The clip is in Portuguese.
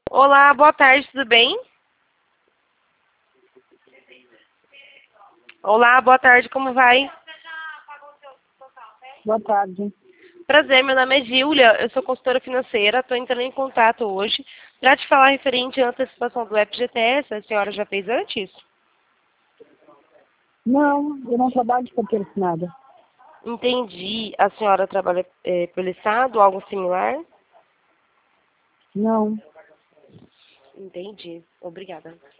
Olá, boa tarde, tudo bem? Olá, boa tarde, como vai? Boa tarde. Prazer, meu nome é Gíulia, eu sou consultora financeira, estou entrando em contato hoje para te falar referente à antecipação do FGTS, a senhora já fez antes? Não, eu não trabalho de carteira assinada. Entendi, a senhora trabalha pelo Estado, algo similar? Não. Entendi, obrigada.